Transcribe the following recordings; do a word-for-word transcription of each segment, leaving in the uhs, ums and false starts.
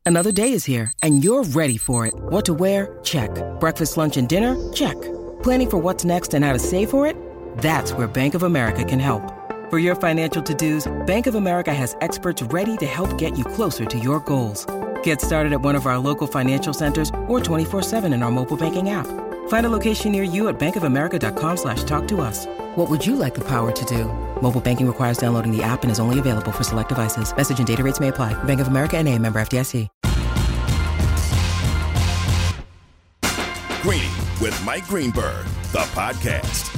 Another day is here, and you're ready for it. What to wear? Check. Breakfast, lunch, and dinner? Check. Planning for what's next and how to save for it? That's where Bank of America can help. For your financial to-dos, Bank of America has experts ready to help get you closer to your goals. Get started at one of our local financial centers or twenty-four seven in our mobile banking app. Find a location near you at bankofamerica.com slash talk to us. What would you like the power to do? Mobile banking requires downloading the app and is only available for select devices. Message and data rates may apply. Bank of America N A, member F D I C. Greeny with Mike Greenberg, the podcast.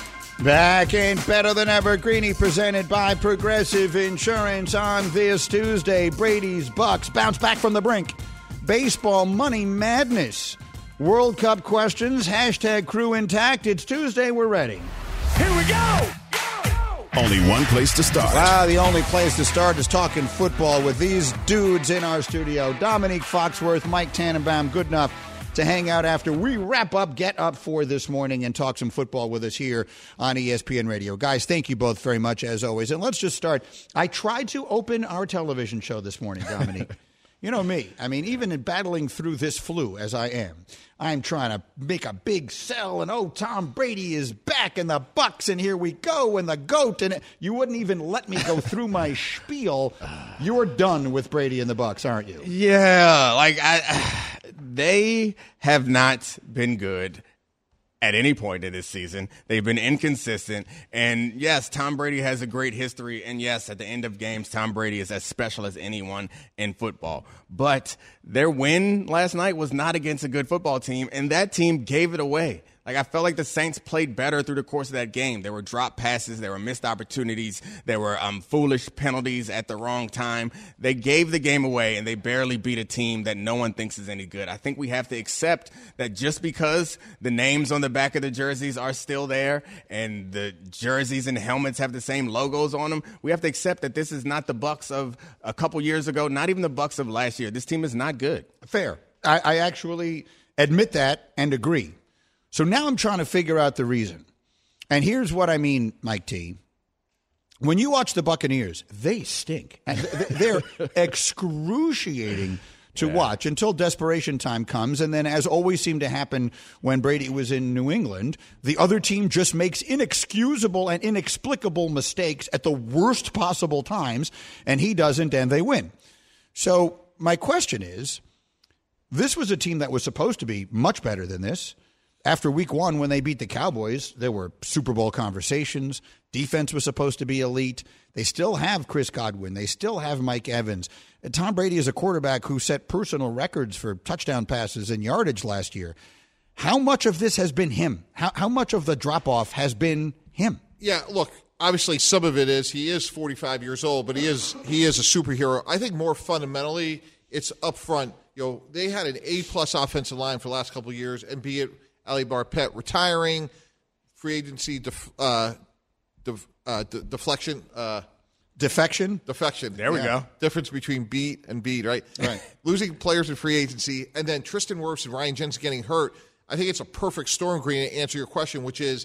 Back in Better Than Ever, Greeny presented by Progressive Insurance on this Tuesday. Brady's Bucks bounce back from the brink. Baseball money madness. World Cup questions, hashtag crew intact. It's Tuesday, we're ready. Here we go! Only one place to start. Ah, the only place to start is talking football with these dudes in our studio. Dominique Foxworth, Mike Tannenbaum, good enough to hang out after we wrap up Get Up for this morning and talk some football with us here on E S P N Radio. Guys, thank you both very much, as always. And let's just start. I tried to open our television show this morning, Dominique. You know me. I mean, even in battling through this flu, as I am, I'm trying to make a big sell, and oh, Tom Brady is back, and the Bucks, and here we go, and the GOAT, and you wouldn't even let me go through my spiel. You're done with Brady and the Bucks, aren't you? Yeah, like I, they have not been good at any point in this season. They've been inconsistent. And yes, Tom Brady has a great history. And yes, at the end of games, Tom Brady is as special as anyone in football. But their win last night was not against a good football team, and that team gave it away. Like, I felt like the Saints played better through the course of that game. There were drop passes. There were missed opportunities. There were um, foolish penalties at the wrong time. They gave the game away, and they barely beat a team that no one thinks is any good. I think we have to accept that just because the names on the back of the jerseys are still there and the jerseys and helmets have the same logos on them, we have to accept that this is not the Bucs of a couple years ago, not even the Bucs of last year. This team is not good. Fair. I, I actually admit that and agree. So now I'm trying to figure out the reason. And here's what I mean, Mike T. When you watch the Buccaneers, they stink. And they're excruciating to yeah. watch until desperation time comes. And then, as always seemed to happen when Brady was in New England, the other team just makes inexcusable and inexplicable mistakes at the worst possible times, and he doesn't, and they win. So my question is, this was a team that was supposed to be much better than this. After week one, when they beat the Cowboys, there were Super Bowl conversations. Defense was supposed to be elite. They still have Chris Godwin. They still have Mike Evans. And Tom Brady is a quarterback who set personal records for touchdown passes and yardage last year. How much of this has been him? How, how much of the drop-off has been him? Yeah, look, obviously some of it is he is forty-five years old, but he is he is a superhero. I think more fundamentally, it's up front. You know, they had an A-plus offensive line for the last couple of years, and be it Ali Barpet retiring, free agency def, uh, def, uh, de- deflection. Uh, Defection? Defection. There we yeah. go. Difference between beat and beat, right? Right. Losing players in free agency, and then Tristan Wirfs and Ryan Jensen getting hurt. I think it's a perfect storm, Green, to answer your question, which is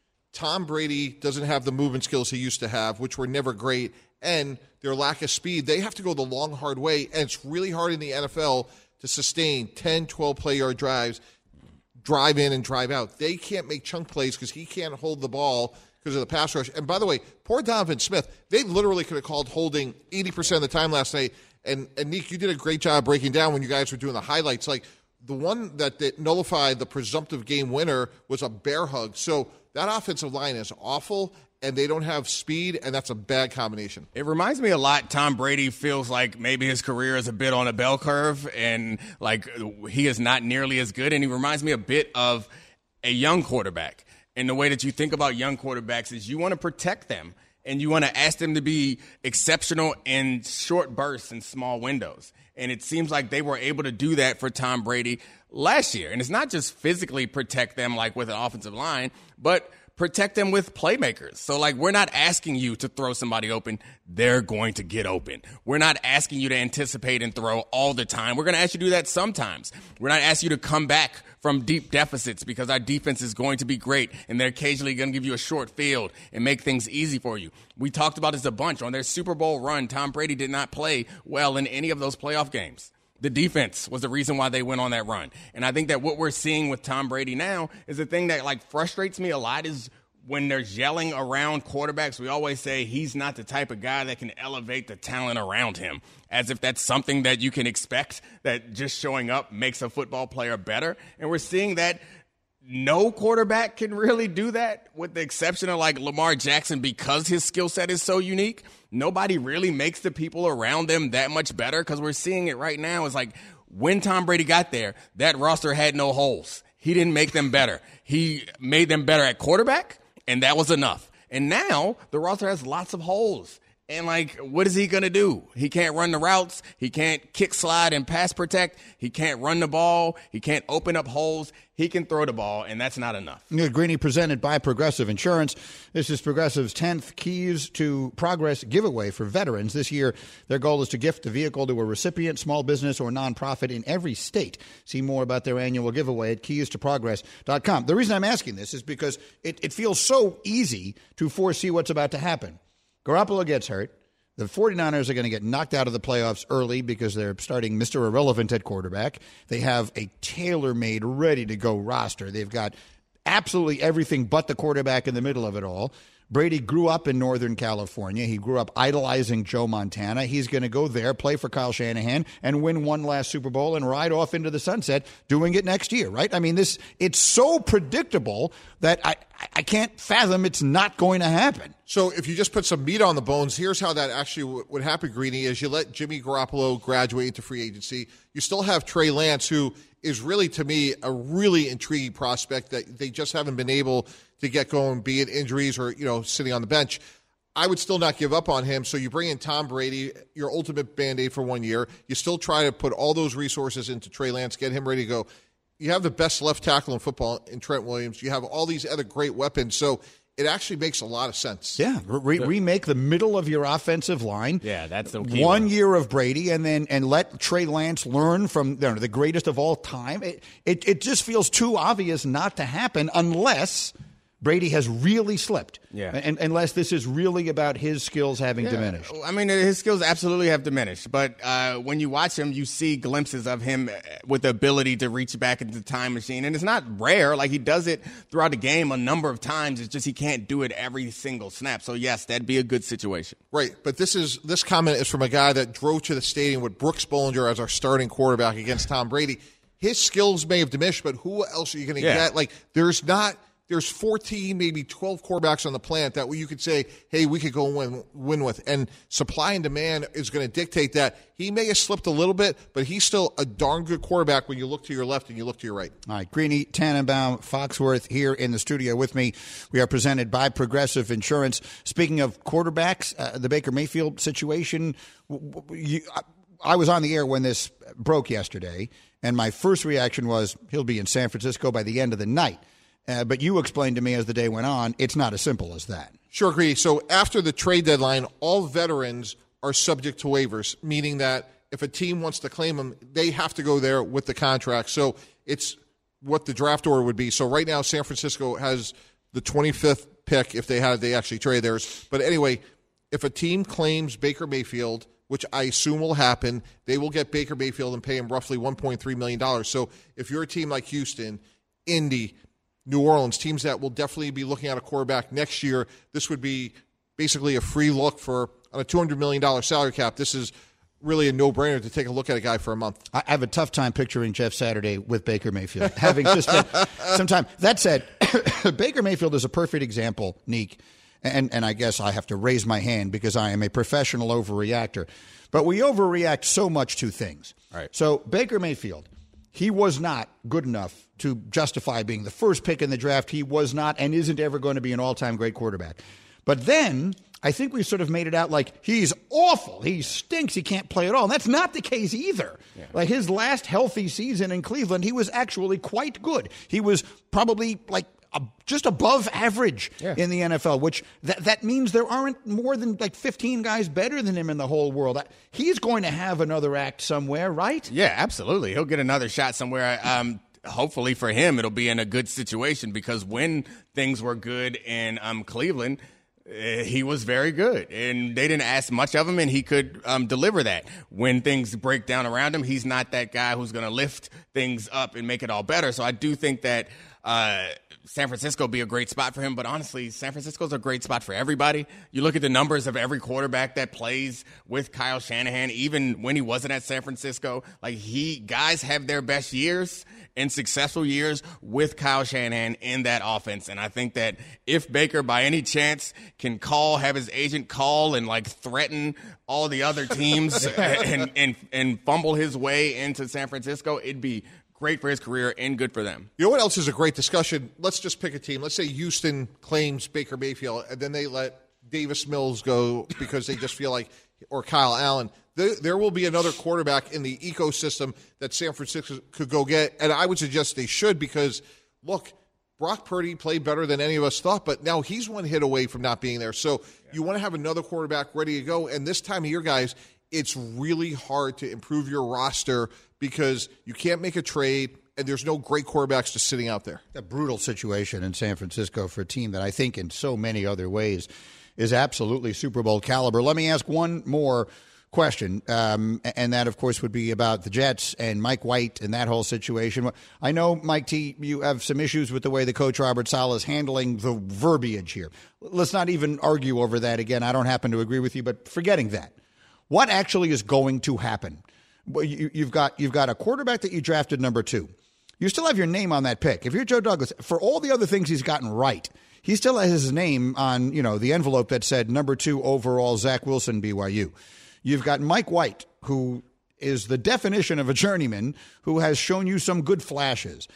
Tom Brady doesn't have the movement skills he used to have, which were never great, and their lack of speed. They have to go the long, hard way, and it's really hard in the N F L to sustain ten, twelve-play-yard drives, drive in and drive out. They can't make chunk plays because he can't hold the ball because of the pass rush. And by the way, poor Donovan Smith, they literally could have called holding eighty percent of the time last night. And, and Nick, you did a great job breaking down when you guys were doing the highlights. Like, the one that, that nullified the presumptive game winner was a bear hug. So that offensive line is awful, and they don't have speed, and that's a bad combination. It reminds me a lot, Tom Brady feels like maybe his career is a bit on a bell curve, and like he is not nearly as good. And he reminds me a bit of a young quarterback. And the way that you think about young quarterbacks is you want to protect them, and you want to ask them to be exceptional in short bursts and small windows. And it seems like they were able to do that for Tom Brady last year. And it's not just physically protect them like with an offensive line, but protect them with playmakers. So, like, we're not asking you to throw somebody open. They're going to get open. We're not asking you to anticipate and throw all the time. We're going to ask you to do that sometimes. We're not asking you to come back from deep deficits because our defense is going to be great, and they're occasionally going to give you a short field and make things easy for you. We talked about this a bunch. On their Super Bowl run, Tom Brady did not play well in any of those playoff games. The defense was the reason why they went on that run. And I think that what we're seeing with Tom Brady now is the thing that like frustrates me a lot is when they're yelling around quarterbacks, we always say he's not the type of guy that can elevate the talent around him, as if that's something that you can expect, that just showing up makes a football player better. And we're seeing that no quarterback can really do that, with the exception of like Lamar Jackson, because his skill set is so unique. Nobody really makes the people around them that much better, because we're seeing it right now. It's like when Tom Brady got there, that roster had no holes. He didn't make them better. He made them better at quarterback, and that was enough. And now the roster has lots of holes. And, like, what is he going to do? He can't run the routes. He can't kick, slide, and pass protect. He can't run the ball. He can't open up holes. He can throw the ball, and that's not enough. Greeny, presented by Progressive Insurance. This is Progressive's tenth Keys to Progress giveaway for veterans. This year, their goal is to gift the vehicle to a recipient, small business, or nonprofit in every state. See more about their annual giveaway at keys to progress dot com. The reason I'm asking this is because it, it feels so easy to foresee what's about to happen. Garoppolo gets hurt. The 49ers are going to get knocked out of the playoffs early because they're starting Mister Irrelevant at quarterback. They have a tailor-made, ready-to-go roster. They've got absolutely everything but the quarterback in the middle of it all. Brady grew up in Northern California. He grew up idolizing Joe Montana. He's going to go there, play for Kyle Shanahan, and win one last Super Bowl and ride off into the sunset doing it next year, right? I mean, this it's so predictable that I, I can't fathom it's not going to happen. So if you just put some meat on the bones, here's how that actually w- would happen, Greeny, is you let Jimmy Garoppolo graduate into free agency. You still have Trey Lance, who is really, to me, a really intriguing prospect that they just haven't been able to get going, be it injuries or, you know, sitting on the bench. I would still not give up on him. So you bring in Tom Brady, your ultimate Band-Aid for one year. You still try to put all those resources into Trey Lance, get him ready to go. You have the best left tackle in football in Trent Williams. You have all these other great weapons. So it actually makes a lot of sense. Yeah, Re- remake the middle of your offensive line. Yeah, that's the key one one. year of Brady, and then and let Trey Lance learn from you know, the greatest of all time. It, it it just feels too obvious not to happen unless Brady has really slipped. Yeah. And, unless this is really about his skills having yeah. diminished. I mean, his skills absolutely have diminished. But uh, when you watch him, you see glimpses of him with the ability to reach back into the time machine. And it's not rare. Like, he does it throughout the game a number of times. It's just he can't do it every single snap. So, yes, that'd be a good situation. Right. But this is this comment is from a guy that drove to the stadium with Brooks Bollinger as our starting quarterback against Tom Brady. His skills may have diminished, but who else are you going to yeah. get? Like, there's not... There's fourteen, maybe twelve quarterbacks on the planet that you could say, hey, we could go and win, win with. And supply and demand is going to dictate that. He may have slipped a little bit, but he's still a darn good quarterback when you look to your left and you look to your right. All right, Greeny, Tannenbaum, Foxworth here in the studio with me. We are presented by Progressive Insurance. Speaking of quarterbacks, uh, the Baker Mayfield situation, you, I, I was on the air when this broke yesterday, and my first reaction was he'll be in San Francisco by the end of the night. Uh, but you explained to me as the day went on, it's not as simple as that. Sure, agree. So after the trade deadline, all veterans are subject to waivers, meaning that if a team wants to claim them, they have to go there with the contract. So it's what the draft order would be. So right now, San Francisco has the twenty-fifth pick if they had they actually trade theirs. But anyway, if a team claims Baker Mayfield, which I assume will happen, they will get Baker Mayfield and pay him roughly one point three million dollars. So if you're a team like Houston, Indy, New Orleans, teams that will definitely be looking at a quarterback next year, this would be basically a free look for on a two hundred million dollars salary cap. This is really a no-brainer to take a look at a guy for a month. I have a tough time picturing Jeff Saturday with Baker Mayfield, having just spent some time. That said, Baker Mayfield is a perfect example, Neek, and, and I guess I have to raise my hand because I am a professional overreactor. But we overreact so much to things. All right. So Baker Mayfield, he was not good enough to justify being the first pick in the draft. He was not and isn't ever going to be an all-time great quarterback. But then I think we sort of made it out like he's awful. He stinks. He can't play at all. And that's not the case either. Yeah. Like his last healthy season in Cleveland, he was actually quite good. He was probably like a, just above average yeah. in the N F L, which that, that means there aren't more than like fifteen guys better than him in the whole world. He's going to have another act somewhere, right? Yeah, absolutely. He'll get another shot somewhere. Um, hopefully for him, it'll be in a good situation because when things were good in um, Cleveland, he was very good, and they didn't ask much of him, and he could um, deliver that. When things break down around him, he's not that guy who's going to lift things up and make it all better. So I do think that uh, San Francisco be a great spot for him, but honestly, San Francisco's a great spot for everybody. You look at the numbers of every quarterback that plays with Kyle Shanahan, even when he wasn't at San Francisco. Like, he guys have their best years and successful years with Kyle Shanahan in that offense. And I think that if Baker, by any chance, can call, have his agent call and, like, threaten all the other teams and, and, and fumble his way into San Francisco, it'd be great for his career and good for them. You know what else is a great discussion? Let's just pick a team. Let's say Houston claims Baker Mayfield, and then they let Davis Mills go because they just feel like, or Kyle Allen. There, there will be another quarterback in the ecosystem that San Francisco could go get, and I would suggest they should because, look, Brock Purdy played better than any of us thought, but now he's one hit away from not being there. So yeah. You want to have another quarterback ready to go, and this time of year, guys, it's really hard to improve your roster because you can't make a trade, and there's no great quarterbacks just sitting out there. A brutal situation in San Francisco for a team that I think in so many other ways is absolutely Super Bowl caliber. Let me ask one more question, um, and that, of course, would be about the Jets and Mike White and that whole situation. I know, Mike T., you have some issues with the way the coach Robert Saleh is handling the verbiage here. Let's not even argue over that again. I don't happen to agree with you, but forgetting that, what actually is going to happen? You, you've got you've got a quarterback that you drafted number two. You still have your name on that pick. If you're Joe Douglas, for all the other things he's gotten right, he still has his name on, you know, the envelope that said number two overall, Zach Wilson, B Y U. You've got Mike White, who is the definition of a journeyman, who has shown you some good flashes.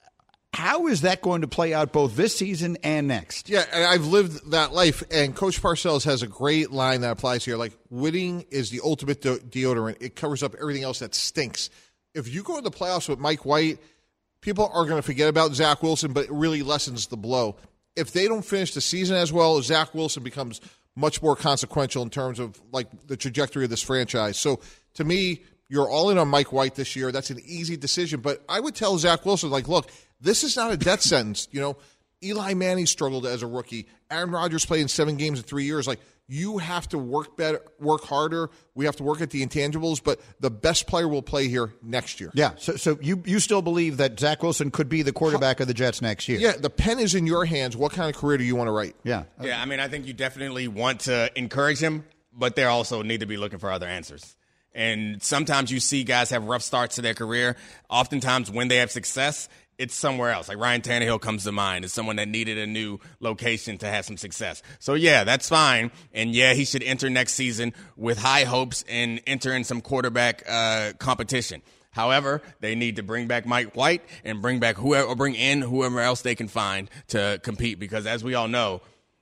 How is that going to play out both this season and next? Yeah, and I've lived that life, and Coach Parcells has a great line that applies here. Like, winning is the ultimate de- deodorant. It covers up everything else that stinks. If you go to the playoffs with Mike White, people are going to forget about Zach Wilson, but it really lessens the blow. If they don't finish the season as well, Zach Wilson becomes much more consequential in terms of, like, the trajectory of this franchise. So, to me, you're all in on Mike White this year. That's an easy decision. But I would tell Zach Wilson, like, look, this is not a death sentence. You know, Eli Manning struggled as a rookie. Aaron Rodgers played in seven games in three years. Like, you have to work better, work harder. We have to work at the intangibles, but the best player will play here next year. Yeah, so so you, you still believe that Zach Wilson could be the quarterback of the Jets next year? Yeah, the pen is in your hands. What kind of career do you want to write? Yeah. Yeah, I mean, I think you definitely want to encourage him, but they also need to be looking for other answers. And sometimes you see guys have rough starts to their career. Oftentimes when they have success, it's somewhere else. Like Ryan Tannehill comes to mind as someone that needed a new location to have some success. So, yeah, that's fine. And, yeah, he should enter next season with high hopes and enter in some quarterback uh, competition. However, they need to bring back Mike White and bring back whoever, or bring in whoever else they can find to compete because, as we all know,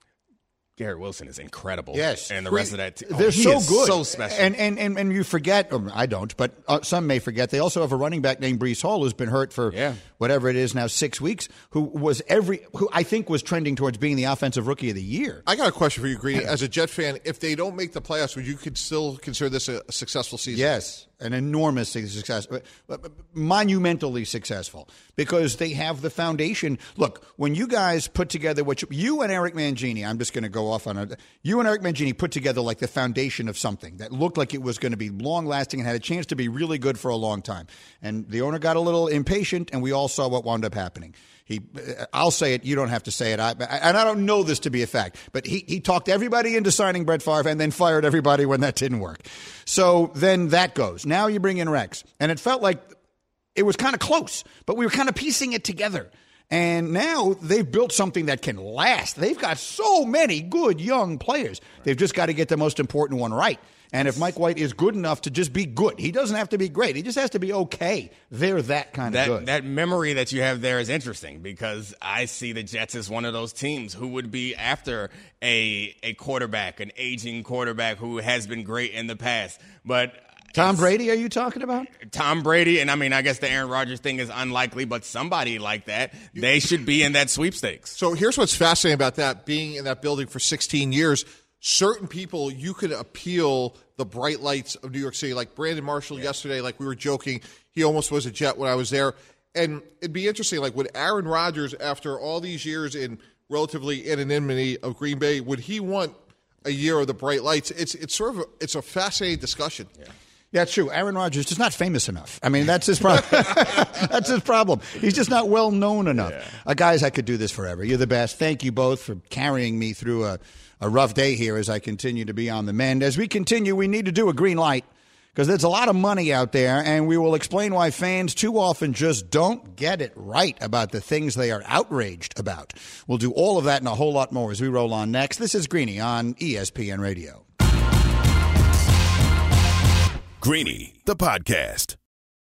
Garrett Wilson is incredible. Yes. And the rest of that team. They're oh, so good. So special. And, and, and, and you forget, or I don't, but uh, some may forget, they also have a running back named Breece Hall who's been hurt for yeah. whatever it is now, six weeks, who was every, who I think was trending towards being the offensive rookie of the year. I got a question for you, Greedy. As a Jet fan, if they don't make the playoffs, would you could still consider this a, a successful season? Yes. An enormous success, monumentally successful, because they have the foundation. Look, when you guys put together what you, you and Eric Mangini, I'm just going to go off on a, you and Eric Mangini put together like the foundation of something that looked like it was going to be long lasting and had a chance to be really good for a long time. And the owner got a little impatient, and we all saw what wound up happening. He, I'll say it. You don't have to say it. I, and I don't know this to be a fact, but he, he talked everybody into signing Brett Favre and then fired everybody when that didn't work. So then that goes. Now you bring in Rex, and it felt like it was kind of close, but we were kind of piecing it together. And now they've built something that can last. They've got so many good young players. They've just got to get the most important one right. And if Mike White is good enough to just be good, he doesn't have to be great. He just has to be okay. They're that kind that, of good. That memory that you have there is interesting because I see the Jets as one of those teams who would be after a a quarterback, an aging quarterback who has been great in the past. But Tom Brady, are you talking about? Tom Brady, and I mean, I guess the Aaron Rodgers thing is unlikely, but somebody like that, they should be in that sweepstakes. So here's what's fascinating about that, being in that building for sixteen years. Certain people, you could appeal the bright lights of New York City. Like Brandon Marshall yeah. yesterday, like we were joking, he almost was a Jet when I was there. And it'd be interesting, like with Aaron Rodgers, after all these years in relatively anonymity of Green Bay, would he want a year of the bright lights? It's it's sort of a, it's a fascinating discussion. Yeah. Yeah, it's true. Aaron Rodgers is just not famous enough. I mean, that's his problem. That's his problem. He's just not well known enough. Yeah. Uh, guys, I could do this forever. You're the best. Thank you both for carrying me through a, a rough day here as I continue to be on the mend. As we continue, we need to do a green light because there's a lot of money out there, and we will explain why fans too often just don't get it right about the things they are outraged about. We'll do all of that and a whole lot more as we roll on next. This is Greeny on E S P N Radio. Greeny, the podcast.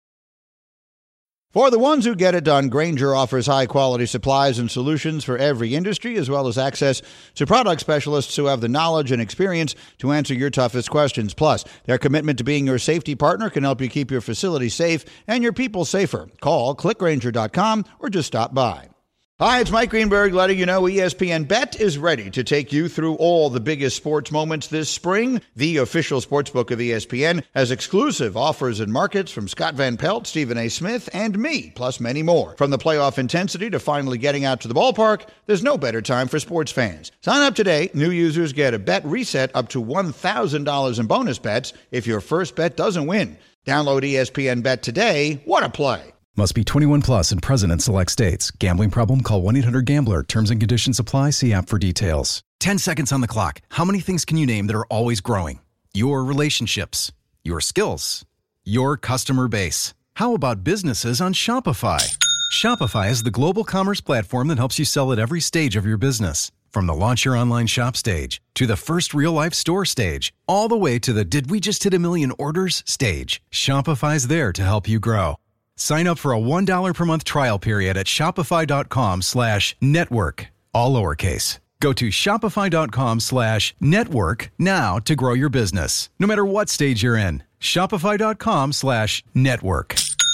For the ones who get it done, Grainger offers high-quality supplies and solutions for every industry, as well as access to product specialists who have the knowledge and experience to answer your toughest questions. Plus, their commitment to being your safety partner can help you keep your facility safe and your people safer. Call click grainger dot com or just stop by. Hi, it's Mike Greenberg letting you know E S P N Bet is ready to take you through all the biggest sports moments this spring. The official sportsbook of E S P N has exclusive offers and markets from Scott Van Pelt, Stephen A. Smith, and me, plus many more. From the playoff intensity to finally getting out to the ballpark, there's no better time for sports fans. Sign up today. New users get a bet reset up to one thousand dollars in bonus bets if your first bet doesn't win. Download E S P N Bet today. What a play. Must be twenty-one plus and present in select states. Gambling problem? Call one eight hundred gambler. Terms and conditions apply. See app for details. ten seconds on the clock. How many things can you name that are always growing? Your relationships, your skills, your customer base. How about businesses on Shopify? Shopify is the global commerce platform that helps you sell at every stage of your business. From the launch your online shop stage to the first real-life store stage, all the way to the did we just hit a million orders stage. Shopify's there to help you grow. Sign up for a one dollar per month trial period at shopify.com slash network, all lowercase. Go to shopify.com slash network now to grow your business, no matter what stage you're in. Shopify.com slash network.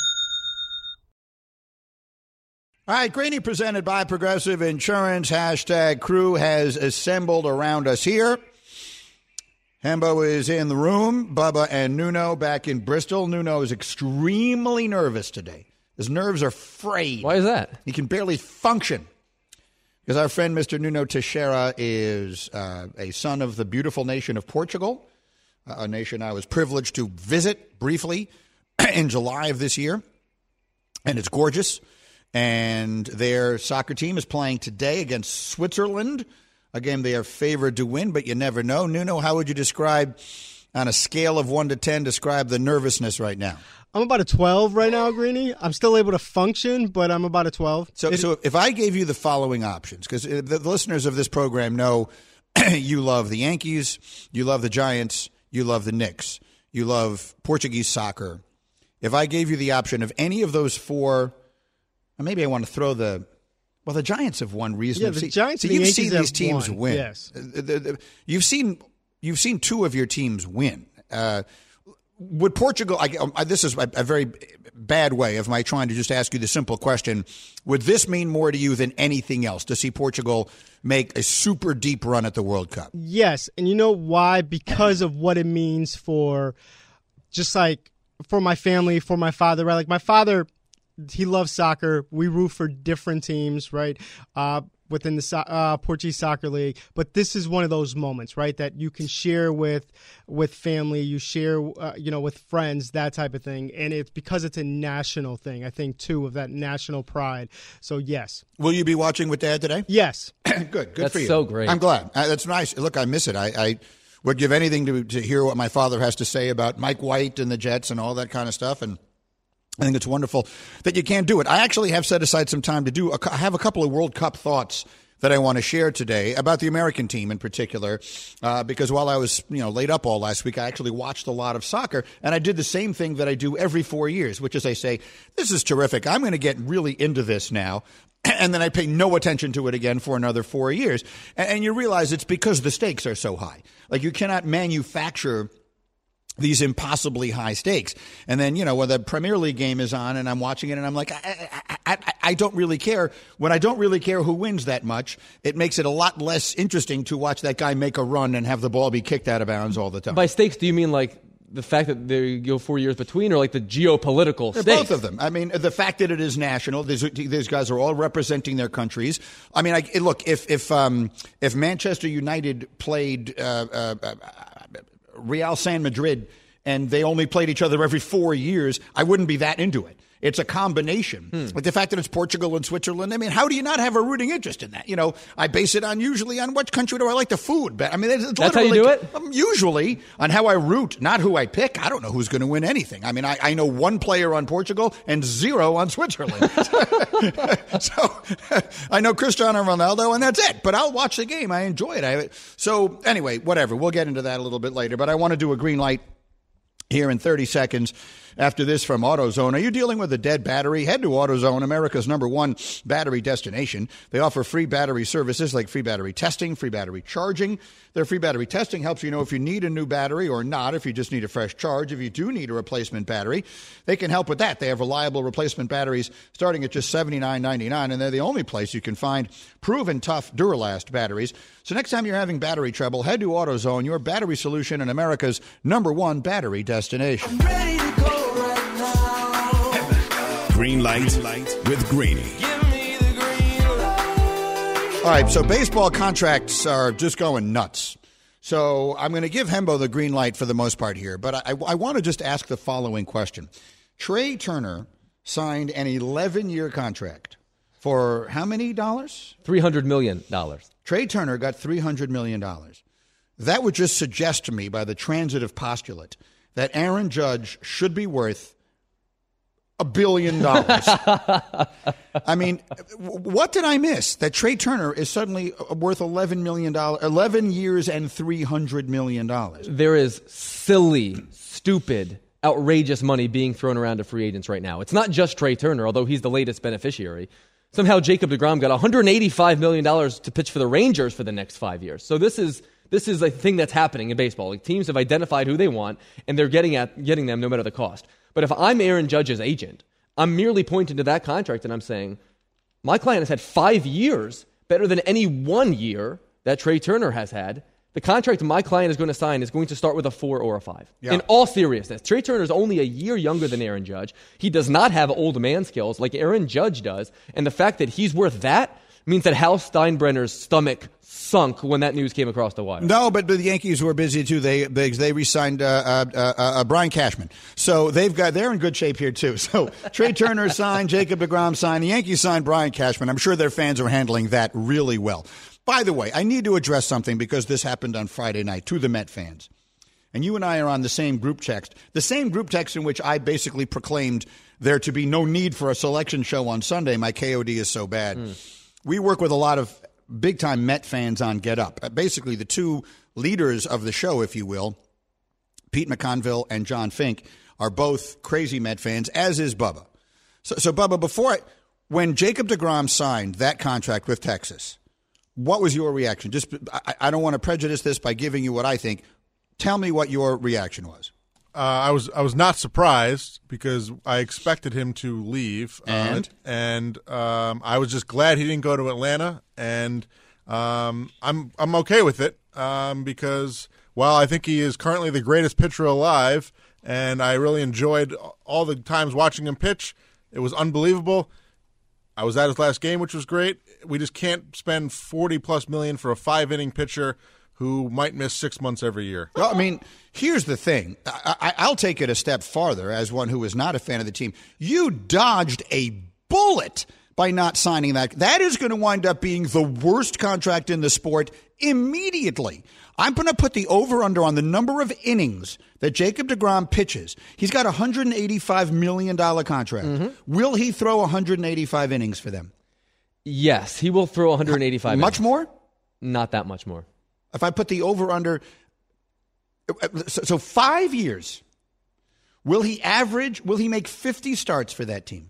All right, Greeny presented by Progressive Insurance. Hashtag crew has assembled around us here. Hembo is in the room. Bubba and Nuno back in Bristol. Nuno is extremely nervous today. His nerves are frayed. Why is that? He can barely function. Because our friend Mister Nuno Teixeira is uh, a son of the beautiful nation of Portugal, uh, a nation I was privileged to visit briefly in July of this year. And it's gorgeous. And their soccer team is playing today against Switzerland, a game they are favored to win, but you never know. Nuno, how would you describe, on a scale of one to ten, describe the nervousness right now? I'm about a twelve right now, Greeny. I'm still able to function, but I'm about a twelve. So, it, so if I gave you the following options, because the, the listeners of this program know you love the Yankees, you love the Giants, you love the Knicks, you love Portuguese soccer. If I gave you the option of any of those four, or maybe I want to throw the... Well, the Giants have won reasonably. Yeah, the Giants so and the you've Yankees seen these have teams won. win. Yes, the, the, the, you've seen you've seen two of your teams win. Uh, would Portugal? I, I, this is a, a very bad way of my trying to just ask you the simple question: would this mean more to you than anything else to see Portugal make a super deep run at the World Cup? Yes, and you know why? Because of what it means for, just like for my family, for my father. Right, like my father. He loves soccer. We root for different teams, right, uh, within the so- uh, Portuguese Soccer League. But this is one of those moments, right, that you can share with with family, you share, uh, you know, with friends, that type of thing. And it's because it's a national thing, I think, too, of that national pride. So, yes. Will you be watching with Dad today? Yes. good, good That's for you. so great. I'm glad. Uh, that's nice. Look, I miss it. I, I would give anything to, to hear what my father has to say about Mike White and the Jets and all that kind of stuff. And I think it's wonderful that you can't do it. I actually have set aside some time to do a, I have a couple of World Cup thoughts that I want to share today about the American team in particular, uh, because while I was, you know, laid up all last week, I actually watched a lot of soccer, and I did the same thing that I do every four years, which is I say, this is terrific. I'm going to get really into this now. And then I pay no attention to it again for another four years. And, and you realize it's because the stakes are so high. Like, you cannot manufacture these impossibly high stakes. And then, you know, when the Premier League game is on and I'm watching it and I'm like, I, I, I, I don't really care. When I don't really care who wins that much, it makes it a lot less interesting to watch that guy make a run and have the ball be kicked out of bounds all the time. By stakes, do you mean like the fact that they go four years between, or like the geopolitical They're stakes? both of them. I mean, the fact that it is national, these, these guys are all representing their countries. I mean, I, look, if if um, if Manchester United played uh, uh, uh, Real San Madrid and they only played each other every four years, I wouldn't be that into it. It's a combination. Hmm. Like the fact that it's Portugal and Switzerland. I mean, how do you not have a rooting interest in that? You know, I base it on usually on what country do I like the food. But I mean, it's that's how you do it? Um, usually on how I root, not who I pick. I don't know who's going to win anything. I mean, I, I know one player on Portugal and zero on Switzerland. So I know Cristiano Ronaldo and that's it. But I'll watch the game. I enjoy it. I, so anyway, whatever. We'll get into that a little bit later. But I want to do a green light here in thirty seconds. After this from AutoZone, are you dealing with a dead battery? Head to AutoZone, America's number one battery destination. They offer free battery services like free battery testing, free battery charging. Their free battery testing helps you know if you need a new battery or not, if you just need a fresh charge. If you do need a replacement battery, they can help with that. They have reliable replacement batteries starting at just seventy-nine ninety-nine, and they're the only place you can find proven tough Duralast batteries. So next time you're having battery trouble, head to AutoZone, your battery solution and America's number one battery destination. I'm ready to go. Green light with Greeny. Give me the green light. All right, so baseball contracts are just going nuts. So I'm going to give Hembo the green light for the most part here, but I, I want to just ask the following question. Trey Turner signed an eleven-year contract for how many dollars? three hundred million dollars. Trey Turner got three hundred million dollars. That would just suggest to me by the transitive postulate that Aaron Judge should be worth a billion dollars. I mean, what did I miss? That Trey Turner is suddenly worth eleven million dollars, eleven years and three hundred million dollars. There is silly, stupid, outrageous money being thrown around to free agents right now. It's not just Trey Turner, although he's the latest beneficiary. Somehow Jacob deGrom got one hundred eighty-five million dollars to pitch for the Rangers for the next five years. So this is this is a thing that's happening in baseball. Like, teams have identified who they want, and they're getting at getting them no matter the cost. But if I'm Aaron Judge's agent, I'm merely pointing to that contract and I'm saying, my client has had five years better than any one year that Trey Turner has had. The contract my client is going to sign is going to start with a four or a five. Yeah. In all seriousness, Trey Turner is only a year younger than Aaron Judge. He does not have old man skills like Aaron Judge does. And the fact that he's worth that means that Hal Steinbrenner's stomach sunk when that news came across the wire. No, but the Yankees were busy too. They they, they re-signed uh, uh, uh, uh, Brian Cashman, so they've got they're in good shape here too. So Trey Turner signed, Jacob deGrom signed, the Yankees signed Brian Cashman. I'm sure their fans are handling that really well. By the way, I need to address something because this happened on Friday night to the Met fans, and you and I are on the same group text, the same group text in which I basically proclaimed there to be no need for a selection show on Sunday. My K O D is so bad. Mm. We work with a lot of big-time Met fans on Get Up. Basically, the two leaders of the show, if you will, Pete McConville and John Fink, are both crazy Met fans, as is Bubba. So, so Bubba, before I, when Jacob deGrom signed that contract with Texas, what was your reaction? Just, I, I don't want to prejudice this by giving you what I think. Tell me what your reaction was. Uh, I was I was not surprised because I expected him to leave, and uh, and um, I was just glad he didn't go to Atlanta, and um, I'm I'm okay with it um, because while I think he is currently the greatest pitcher alive, and I really enjoyed all the times watching him pitch, it was unbelievable. I was at his last game, which was great. We just can't spend forty plus million for a five inning pitcher who might miss six months every year. Well, I mean, here's the thing. I, I, I'll take it a step farther as one who is not a fan of the team. You dodged a bullet by not signing that. That is going to wind up being the worst contract in the sport immediately. I'm going to put the over-under on the number of innings that Jacob deGrom pitches. He's got a one hundred eighty-five million dollars contract. Mm-hmm. Will he throw one hundred eighty-five innings for them? Yes, he will throw one hundred eighty-five Much innings. more? Not that much more. If I put the over-under, so, so five years, will he average, will he make fifty starts for that team?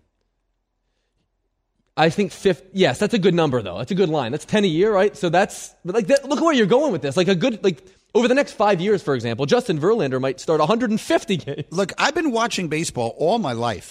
I think fifty, yes, that's a good number, though. That's a good line. That's ten a year, right? So that's, like, that, look where you're going with this. Like, a good, like, over the next five years, for example, Justin Verlander might start one hundred fifty games. Look, I've been watching baseball all my life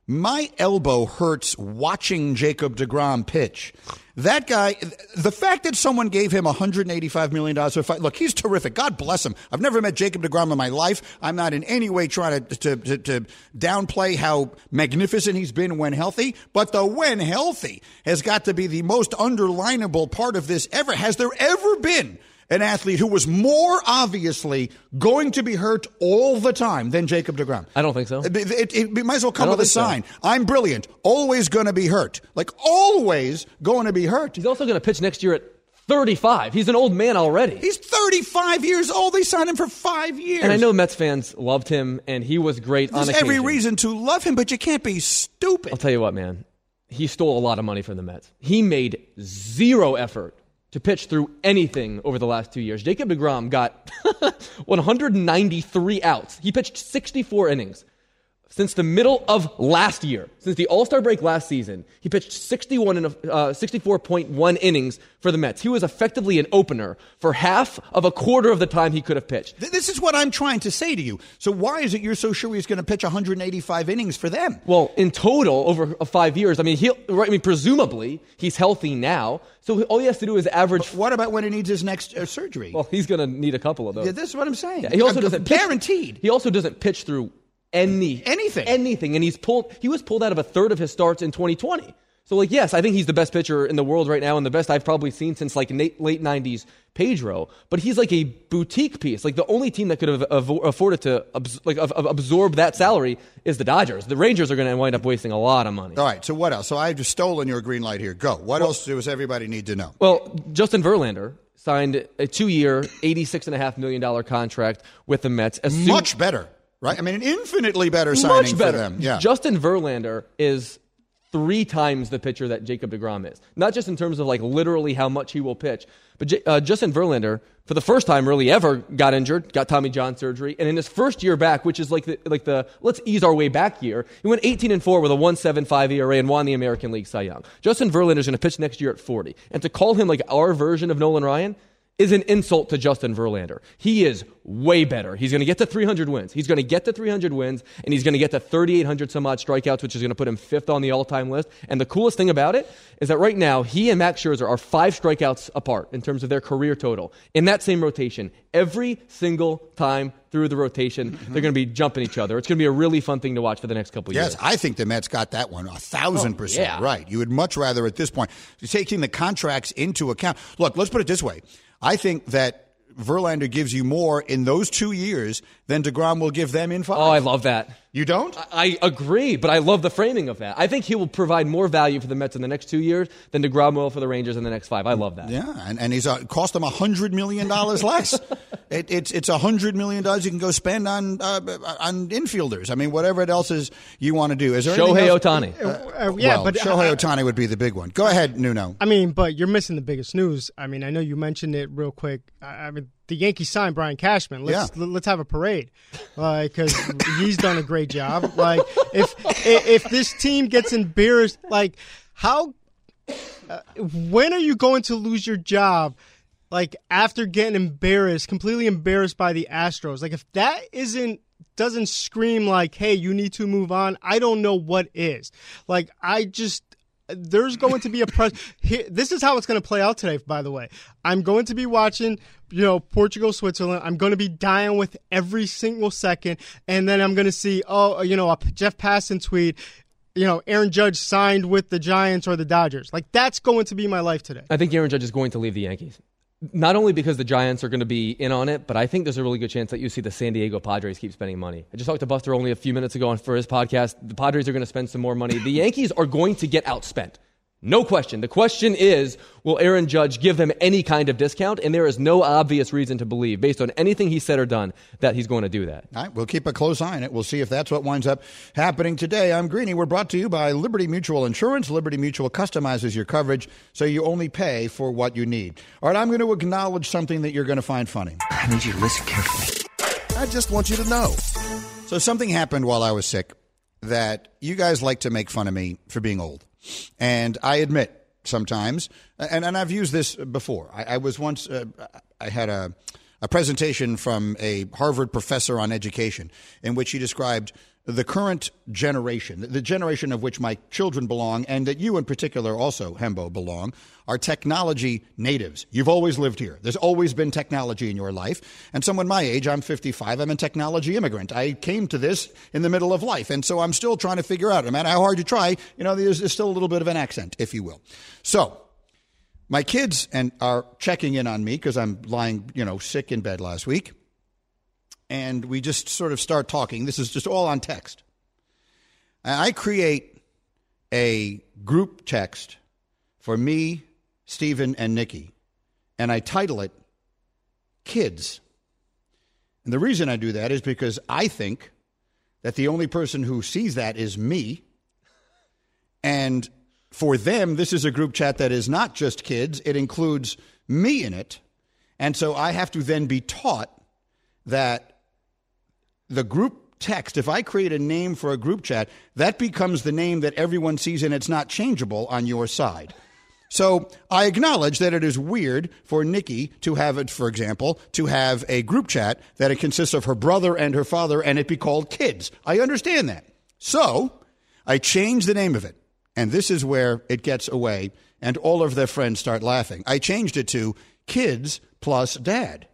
My elbow hurts watching Jacob deGrom pitch. That guy, the fact that someone gave him one hundred eighty-five million dollars for a fight, look, he's terrific. God bless him. I've never met Jacob deGrom in my life. I'm not in any way trying to, to, to, to downplay how magnificent he's been when healthy, but the when healthy has got to be the most underlinable part of this ever. Has there ever been an athlete who was more obviously going to be hurt all the time than Jacob deGrom? I don't think so. It, it, it might as well come with a sign. So. I'm brilliant. Always going to be hurt. Like, always going to be hurt. He's also going to pitch next year at thirty-five. He's an old man already. He's thirty-five years old. They signed him for five years. And I know Mets fans loved him, and he was great There's on occasion. every reason to love him, but you can't be stupid. I'll tell you what, man. He stole a lot of money from the Mets. He made zero effort to pitch through anything over the last two years. Jacob deGrom got one hundred ninety-three outs. He pitched sixty-four innings. Since the middle of last year, since the All-Star break last season, he pitched sixty-one and uh, sixty-four point one innings for the Mets. He was effectively an opener for half of a quarter of the time he could have pitched. This is what I'm trying to say to you. So why is it you're so sure he's going to pitch one hundred eighty-five innings for them? Well, in total, over five years, I mean, he'll, right, I mean, presumably, he's healthy now. So all he has to do is average. But what about when he needs his next uh, surgery? Well, he's going to need a couple of those. Yeah, this is what I'm saying. Yeah, he also I'm doesn't pitch, guaranteed. He also doesn't pitch through any anything, anything, and he's pulled. He was pulled out of a third of his starts in twenty twenty. So, like, yes, I think he's the best pitcher in the world right now, and the best I've probably seen since like late nineties Pedro. But he's like a boutique piece. Like the only team that could have afforded to abs- like absorb that salary is the Dodgers. The Rangers are going to wind up wasting a lot of money. All right. So what else? So I've just stolen your green light here. Go. What well, else does everybody need to know? Well, Justin Verlander signed a two-year, eighty-six point five million dollars contract with the Mets. As soon- Much better. Right? I mean, an infinitely better signing Much better. for them. Yeah. Justin Verlander is three times the pitcher that Jacob deGrom is. Not just in terms of like literally how much he will pitch, but J- uh, Justin Verlander, for the first time really ever, got injured, got Tommy John surgery, and in his first year back, which is like the like the let's ease our way back year, he went eighteen and four with a one point seven five E R A and won the American League Cy Young. Justin Verlander is going to pitch next year at forty, and to call him like our version of Nolan Ryan is an insult to Justin Verlander. He is way better. He's going to get to three hundred wins. He's going to get to three hundred wins, and he's going to get to thirty-eight hundred some odd strikeouts, which is going to put him fifth on the all-time list. And the coolest thing about it is that right now, he and Max Scherzer are five strikeouts apart in terms of their career total. In that same rotation, every single time through the rotation, mm-hmm. they're going to be jumping each other. It's going to be a really fun thing to watch for the next couple of yes, years. Yes, I think the Mets got that one a thousand oh, percent yeah. right. You would much rather at this point, taking the contracts into account. Look, let's put it this way. I think that Verlander gives you more in those two years than deGrom will give them in five. Oh, I love that. You don't? I, I agree, but I love the framing of that. I think he will provide more value for the Mets in the next two years than deGrom will for the Rangers in the next five. I love that. Yeah, and, and he's uh, cost them one hundred million dollars less. it, it's it's one hundred million dollars you can go spend on uh, on infielders. I mean, whatever else is you want to do. Is there Shohei else? Ohtani. Uh, uh, yeah, well, but Shohei uh, Ohtani would be the big one. Go ahead, Nuno. I mean, but you're missing the biggest news. I mean, I know you mentioned it real quick. I, I mean, the Yankees signed Brian Cashman. Let's yeah. let's have a parade, because he's done a great job. Like, if if this team gets embarrassed, like how, uh, when are you going to lose your job? Like after getting embarrassed, completely embarrassed by the Astros. Like if that isn't doesn't scream like, hey, you need to move on. I don't know what is. Like I just. There's going to be a press. Here, this is how it's going to play out today, by the way. I'm going to be watching, you know, Portugal, Switzerland. I'm going to be dying with every single second. And then I'm going to see, oh, you know, a Jeff Passan tweet, you know, Aaron Judge signed with the Giants or the Dodgers. Like, that's going to be my life today. I think Aaron Judge is going to leave the Yankees. Not only because the Giants are going to be in on it, but I think there's a really good chance that you see the San Diego Padres keep spending money. I just talked to Buster only a few minutes ago on for his podcast. The Padres are going to spend some more money. The Yankees are going to get outspent. No question. The question is, will Aaron Judge give them any kind of discount? And there is no obvious reason to believe, based on anything he said or done, that he's going to do that. All right, we'll keep a close eye on it. We'll see if that's what winds up happening today. I'm Greeny. We're brought to you by Liberty Mutual Insurance. Liberty Mutual customizes your coverage so you only pay for what you need. All right, I'm going to acknowledge something that you're going to find funny. I need you to listen carefully. I just want you to know. So something happened while I was sick that you guys like to make fun of me for being old. And I admit sometimes, and, and I've used this before. I, I was once, uh, I had a, a presentation from a Harvard professor on education in which he described the current generation, the generation of which my children belong, and that you in particular also, Hembo, belong, are technology natives. You've always lived here. There's always been technology in your life. And someone my age, I'm fifty-five, I'm a technology immigrant. I came to this in the middle of life, and so I'm still trying to figure out, no matter how hard you try, you know, there's, there's still a little bit of an accent, if you will. So my kids and are checking in on me because I'm lying, you know, sick in bed last week. And we just sort of start talking. This is just all on text. And I create a group text for me, Stephen, and Nikki. And I title it Kids. And the reason I do that is because I think that the only person who sees that is me. And for them, this is a group chat that is not just kids. It includes me in it. And so I have to then be taught that the group text, if I create a name for a group chat, that becomes the name that everyone sees, and it's not changeable on your side. So I acknowledge that it is weird for Nikki to have it, for example, to have a group chat that it consists of her brother and her father, and it be called Kids. I understand that. So I change the name of it, and this is where it gets away, and all of their friends start laughing. I changed it to Kids plus Dad.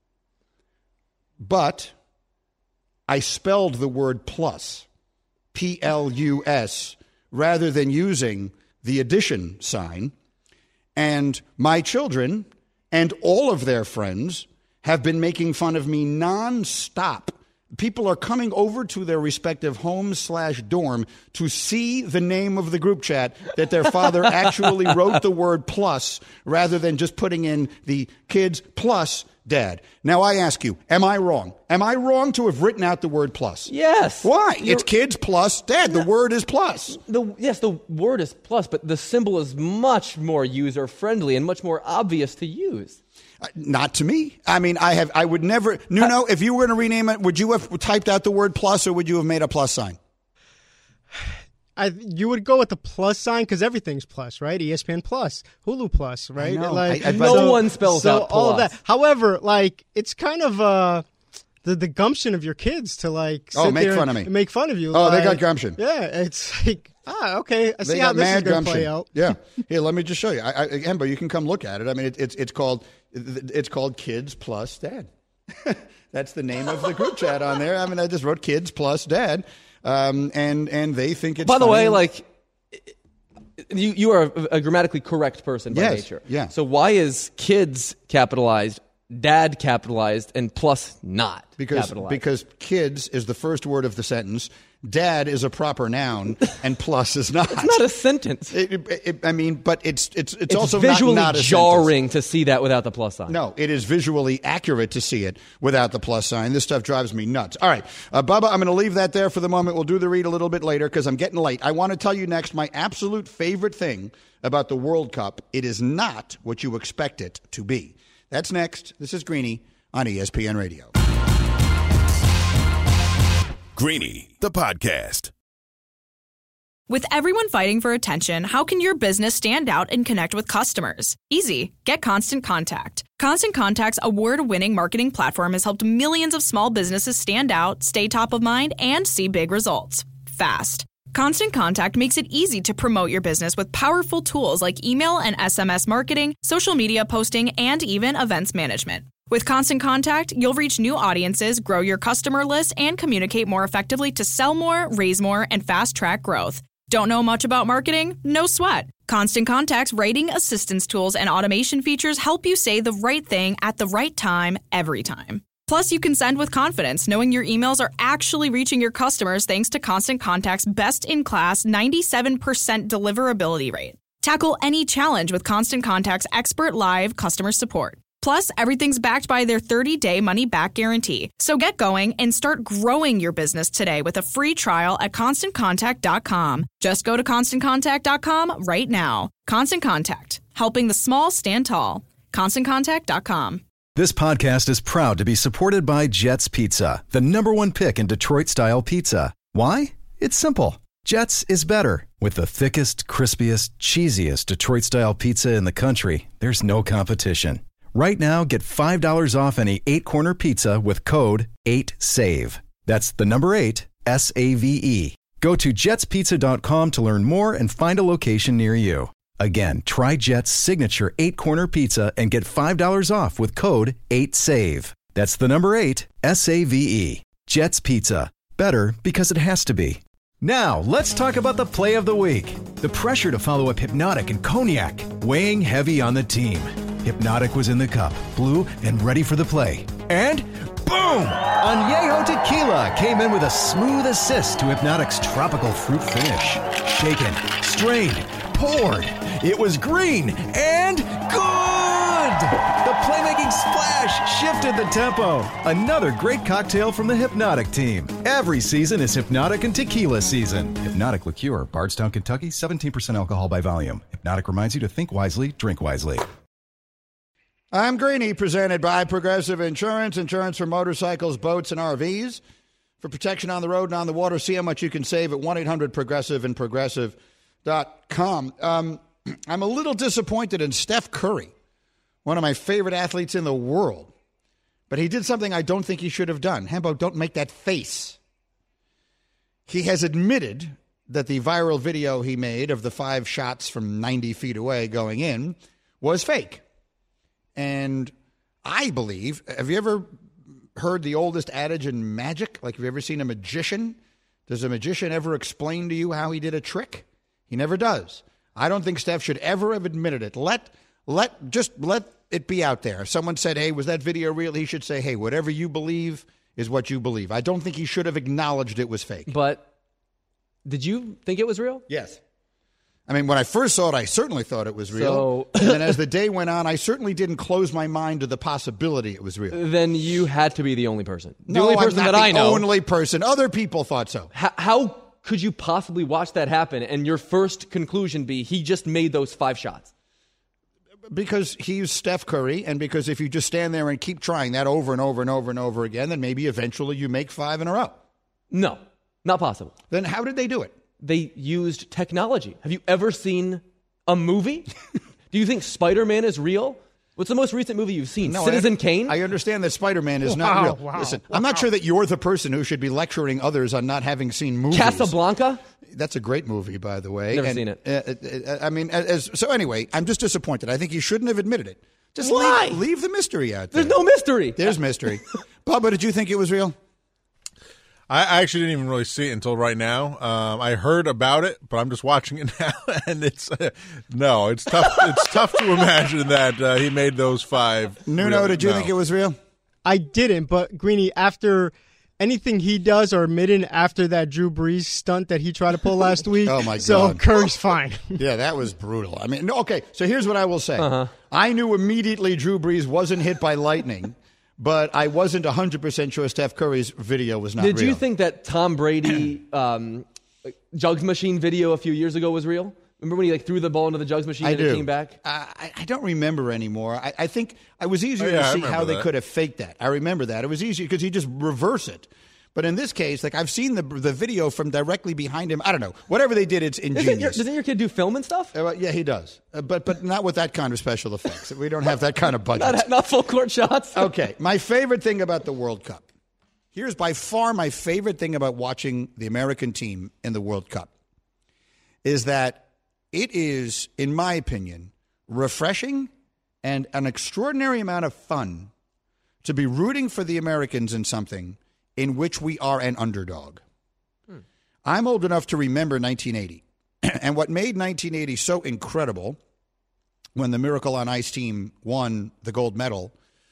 But I spelled the word plus, P L U S, rather than using the addition sign. And my children and all of their friends have been making fun of me nonstop. People are coming over to their respective home slash dorm to see the name of the group chat that their father actually wrote the word plus rather than just putting in the Kids plus Dad. Now I ask you, am I wrong? Am I wrong to have written out the word plus? Yes. Why? You're, it's Kids plus Dad. The word is plus. The, yes, the word is plus, but the symbol is much more user-friendly and much more obvious to use. Uh, not to me. I mean, I have. I would never. Nuno, if you were going to rename it, would you have typed out the word plus, or would you have made a plus sign? I, you would go with the plus sign because everything's plus, right? E S P N Plus, Hulu Plus, right? I know. Like, I, I, no so, one spells so out all of plus. that. However, like it's kind of uh, the the gumption of your kids to like Oh, sit make there fun and of me. make fun of you. Oh, they like, got gumption. Yeah, it's like ah, okay. I see They how got this is mad going to gumption. play out. Yeah. Here, let me just show you. I, I, Embo, you can come look at it. I mean, it, it's it's called it's called Kids plus Dad. That's the name of the group chat on there. I mean, I just wrote Kids plus Dad, um, and and they think it's. By the funny. way, like. You you are a, a grammatically correct person by Yes, nature. yeah. So why is Kids capitalized, Dad capitalized, and plus not because capitalized? because Kids is the first word of the sentence. Dad is a proper noun, and plus is not. It's not a sentence. It, it, it, I mean, but it's it's it's, It's also visually not, not a jarring to see that without the plus sign. No, it is visually accurate to see it without the plus sign. This stuff drives me nuts. All right, uh, Bubba, I'm going to leave that there for the moment. We'll do the read a little bit later because I'm getting late. I want to tell you next my absolute favorite thing about the World Cup. It is not what you expect it to be. That's next. This is Greeny on E S P N Radio. Greeny, the podcast. With everyone fighting for attention, how can your business stand out and connect with customers? Easy. Get Constant Contact. Constant Contact's award-winning marketing platform has helped millions of small businesses stand out, stay top of mind, and see big results fast. Constant Contact makes it easy to promote your business with powerful tools like email and S M S marketing, social media posting, and even events management. With Constant Contact, you'll reach new audiences, grow your customer list, and communicate more effectively to sell more, raise more, and fast-track growth. Don't know much about marketing? No sweat. Constant Contact's writing assistance tools and automation features help you say the right thing at the right time, every time. Plus, you can send with confidence, knowing your emails are actually reaching your customers thanks to Constant Contact's best-in-class ninety-seven percent deliverability rate. Tackle any challenge with Constant Contact's expert live customer support. Plus, everything's backed by their thirty-day money-back guarantee. So get going and start growing your business today with a free trial at constant contact dot com. Just go to constant contact dot com right now. Constant Contact, helping the small stand tall. constant contact dot com. This podcast is proud to be supported by Jets Pizza, the number one pick in Detroit-style pizza. Why? It's simple. Jets is better. With the thickest, crispiest, cheesiest Detroit-style pizza in the country, there's no competition. Right now, get five dollars off any eight-corner pizza with code eight save. That's the number eight, S A V E. Go to jets pizza dot com to learn more and find a location near you. Again, try Jet's signature eight-corner pizza and get five dollars off with code eight save. That's the number eight, S A V E. Jet's Pizza. Better because it has to be. Now, let's talk about the play of the week. The pressure to follow up Hypnotic and Cognac, weighing heavy on the team. Hypnotic was in the cup, blue, and ready for the play. And boom! Añejo Tequila came in with a smooth assist to Hypnotic's tropical fruit finish. Shaken, strained, poured. It was green and good! The playmaking splash shifted the tempo. Another great cocktail from the Hypnotic team. Every season is Hypnotic and Tequila season. Hypnotic Liqueur, Bardstown, Kentucky, seventeen percent alcohol by volume. Hypnotic reminds you to think wisely, drink wisely. I'm Greeny, presented by Progressive Insurance. Insurance for motorcycles, boats, and R Vs. For protection on the road and on the water, see how much you can save at one eight hundred progressive and progressive dot com. Um, I'm a little disappointed in Steph Curry, one of my favorite athletes in the world. But he did something I don't think he should have done. Hembo, don't make that face. He has admitted that the viral video he made of the five shots from ninety feet away going in was fake. And I believe, have you ever heard the oldest adage in magic? Like, have you ever seen a magician? Does a magician ever explain to you how he did a trick? He never does. I don't think Steph should ever have admitted it. Let, let, just let it be out there. If someone said, hey, was that video real? He should say, hey, whatever you believe is what you believe. I don't think he should have acknowledged it was fake. But did you think it was real? Yes. I mean, when I first saw it, I certainly thought it was real. So, and then as the day went on, I certainly didn't close my mind to the possibility it was real. Then you had to be the only person. The no, only person I'm not that the I know. only person. Other people thought so. How, how could you possibly watch that happen and your first conclusion be he just made those five shots? Because he's Steph Curry, and because if you just stand there and keep trying that over and over and over and over again, then maybe eventually you make five in a row. No, not possible. Then how did they do it? They used technology. Have you ever seen a movie? Do you think Spider-Man is real? What's the most recent movie you've seen? No, Citizen I, Kane? I understand that Spider-Man is Wow, not real. wow, Listen, wow. I'm not sure that you're the person who should be lecturing others on not having seen movies. Casablanca? That's a great movie, by the way. Never and, seen it. Uh, uh, I mean, as, so anyway, I'm just disappointed. I think he shouldn't have admitted it. Just Why? Leave, leave the mystery out there. There's no mystery. There's mystery. Bubba, did you think it was real? I I actually didn't even really see it until right now. Um, I heard about it, but I'm just watching it now, and it's uh, no, it's tough. It's tough to imagine that uh, he made those five. Nuno, real, did you no. think it was real? I didn't, but Greeny, after anything he does or admitting after that Drew Brees stunt that he tried to pull last week, Oh, my so God. Curry's fine. Yeah, that was brutal. I mean, no, okay, so here's what I will say. Uh-huh. I knew immediately Drew Brees wasn't hit by lightning, but I wasn't one hundred percent sure Steph Curry's video was not Did real. you think that Tom Brady um, jugs machine video a few years ago was real? Remember when he like threw the ball into the jugs machine I and do. it came back? Uh, I, I don't remember anymore. I, I think it was easier Oh, yeah, to I see remember how they that. could have faked that. I remember that. It was easier because he just reverse it. But in this case, like I've seen the the video from directly behind him. I don't know. Whatever they did, it's Isn't your, ingenious. doesn't your kid do film and stuff? Uh, yeah, he does. Uh, but but not with that kind of special effects. We don't have that kind of budget. Not, not full court shots? Okay, my favorite thing about the World Cup. Here's by far my favorite thing about watching the American team in the World Cup is that it is, in my opinion, refreshing and an extraordinary amount of fun to be rooting for the Americans in something in which we are an underdog. Hmm. I'm old enough to remember nineteen eighty. And what made nineteen eighty so incredible when the Miracle on Ice team won the gold medal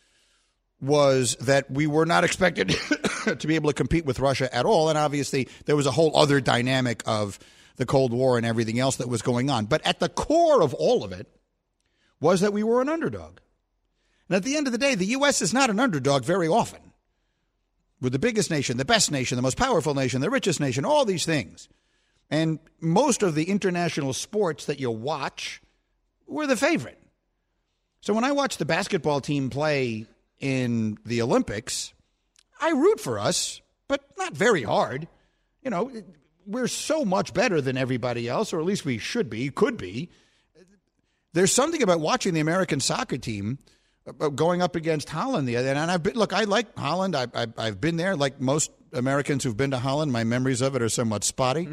was that we were not expected to be able to compete with Russia at all. And obviously, there was a whole other dynamic of the Cold War and everything else that was going on. But at the core of all of it was that we were an underdog. And at the end of the day, the U S is not an underdog very often. We're the biggest nation, the best nation, the most powerful nation, the richest nation, all these things. And most of the international sports that you watch, we're the favorite. So when I watch the basketball team play in the Olympics, I root for us, but not very hard. You know, we're so much better than everybody else, or at least we should be, could be. There's something about watching the American soccer team going up against Holland the other, and I've been, look, I like Holland. I, I, I've been there, like most Americans who've been to Holland, my memories of it are somewhat spotty.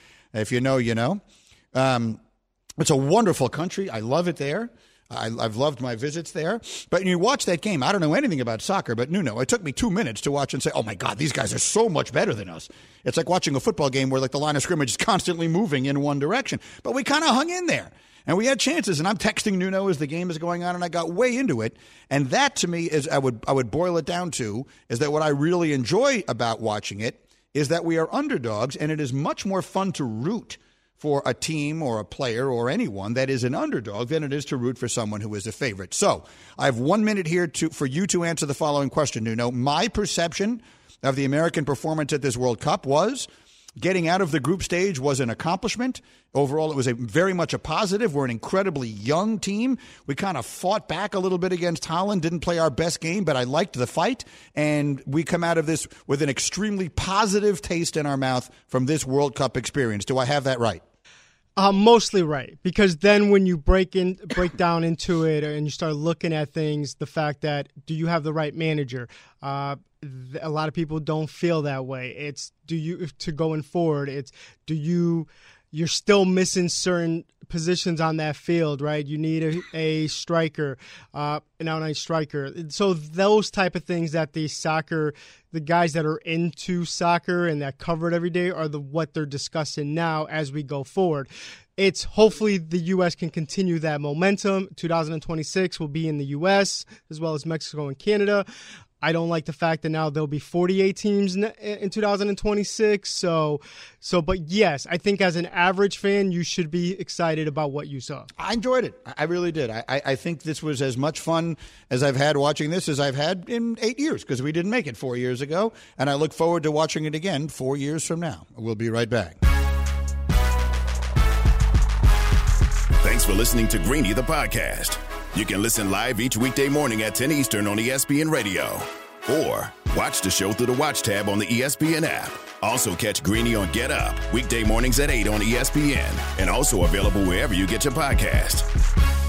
If you know, you know. Um, it's a wonderful country. I love it there. I, I've loved my visits there. But you watch that game, I don't know anything about soccer, but Nuno, it took me two minutes to watch and say, oh, my God, these guys are so much better than us. It's like watching a football game where like the line of scrimmage is constantly moving in one direction. But we kind of hung in there. And we had chances, and I'm texting Nuno as the game is going on, and I got way into it. And that, to me, is I would I would boil it down to, is that what I really enjoy about watching it is that we are underdogs, and it is much more fun to root for a team or a player or anyone that is an underdog than it is to root for someone who is a favorite. So I have one minute here to for you to answer the following question, Nuno. My perception of the American performance at this World Cup was getting out of the group stage was an accomplishment. Overall, it was a very much a positive. We're an incredibly young team. We kind of fought back a little bit against Holland, didn't play our best game, but I liked the fight. And we come out of this with an extremely positive taste in our mouth from this World Cup experience. Do I have that right? Uh, mostly right, because then when you break in, break down into it, and you start looking at things, the fact that do you have the right manager? Uh, th- a lot of people don't feel that way. It's do you to going forward. It's do you you're still missing certain positions on that field, right? You need a, a striker, uh, an out-and-out striker. So those type of things that the soccer, the guys that are into soccer and that cover it every day are the what they're discussing now as we go forward. It's hopefully the U S can continue that momentum. two thousand twenty-six will be in the U S as well as Mexico and Canada. I don't like the fact that now there'll be forty-eight teams in two thousand twenty-six. So, so, but yes, I think as an average fan, you should be excited about what you saw. I enjoyed it. I really did. I, I think this was as much fun as I've had watching this as I've had in eight years because we didn't make it four years ago. And I look forward to watching it again four years from now. We'll be right back. Thanks for listening to Greeny, the podcast. You can listen live each weekday morning at ten Eastern on E S P N Radio. Or watch the show through the Watch tab on the E S P N app. Also catch Greeny on Get Up, weekday mornings at eight on E S P N. And also available wherever you get your podcast.